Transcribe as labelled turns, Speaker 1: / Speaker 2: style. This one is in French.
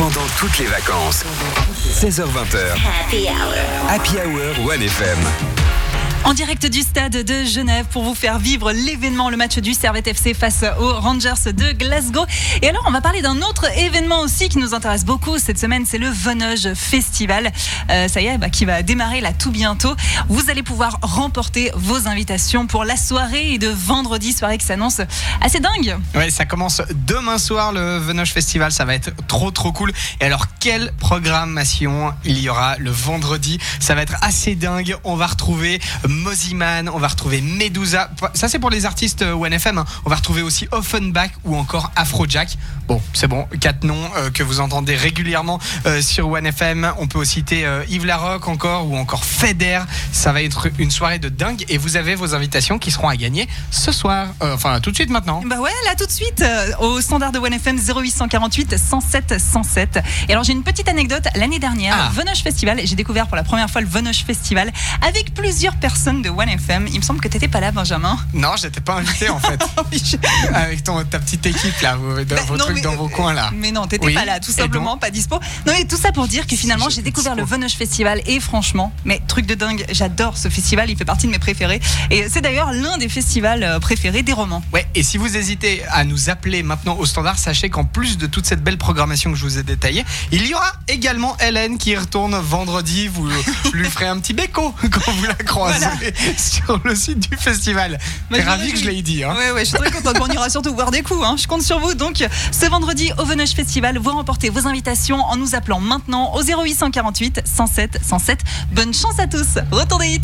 Speaker 1: pendant toutes les vacances. 16h-20h. Happy Hour 1FM.
Speaker 2: En direct du stade de Genève pour vous faire vivre l'événement, le match du Servette FC face aux Rangers de Glasgow. Et alors, on va parler d'un autre événement aussi qui nous intéresse beaucoup cette semaine, c'est le Venoge Festival. Ça y est, qui va démarrer là tout bientôt. Vous allez pouvoir remporter vos invitations pour la soirée de vendredi, soirée qui s'annonce assez dingue.
Speaker 3: Ouais, ça commence demain soir, le Venoge Festival, ça va être trop cool. Et alors, quelle programmation il y aura le vendredi? Ça va être assez dingue. On va retrouver Mosiman, on va retrouver Medusa, ça c'est pour les artistes 1FM, hein. On va retrouver aussi Offenbach ou encore Afrojack. Bon, c'est bon, 4 noms que vous entendez régulièrement sur 1FM. On peut aussi citer Yves Larocque encore ou encore Feder. Ça va être une soirée de dingue et vous avez vos invitations qui seront à gagner ce soir, enfin tout de suite maintenant.
Speaker 2: Bah ouais, là tout de suite au standard de 1FM 0848 107 107. Et alors j'ai une petite anecdote, l'année dernière, Venoge Festival, j'ai découvert pour la première fois le Venoge Festival avec plusieurs personnes de 1FM. Il me semble que t'étais pas là, Benjamin.
Speaker 3: Non, j'étais pas invité en fait. Avec ta petite équipe là, vos trucs dans vos coins là.
Speaker 2: Mais non, t'étais pas là, tout simplement, pas dispo. Non mais tout ça pour dire que finalement j'ai découvert le Venoge Festival et franchement, mais truc de dingue, j'adore ce festival, il fait partie de mes préférés et c'est d'ailleurs l'un des festivals préférés des romans.
Speaker 3: Ouais, et si vous hésitez à nous appeler maintenant au standard, sachez qu'en plus de toute cette belle programmation que je vous ai détaillée, il y aura également Hélène qui retourne vendredi. Vous lui ferez un petit béco quand vous la croiserez sur le site du festival. T'es ravi que je l'ai dit, hein.
Speaker 2: Ouais, je suis très contente. On ira surtout boire des coups, hein. Je compte sur vous. Donc, ce vendredi au Venoge Festival, vous remportez vos invitations en nous appelant maintenant au 0848 107 107. Bonne chance à tous. Retour des hits.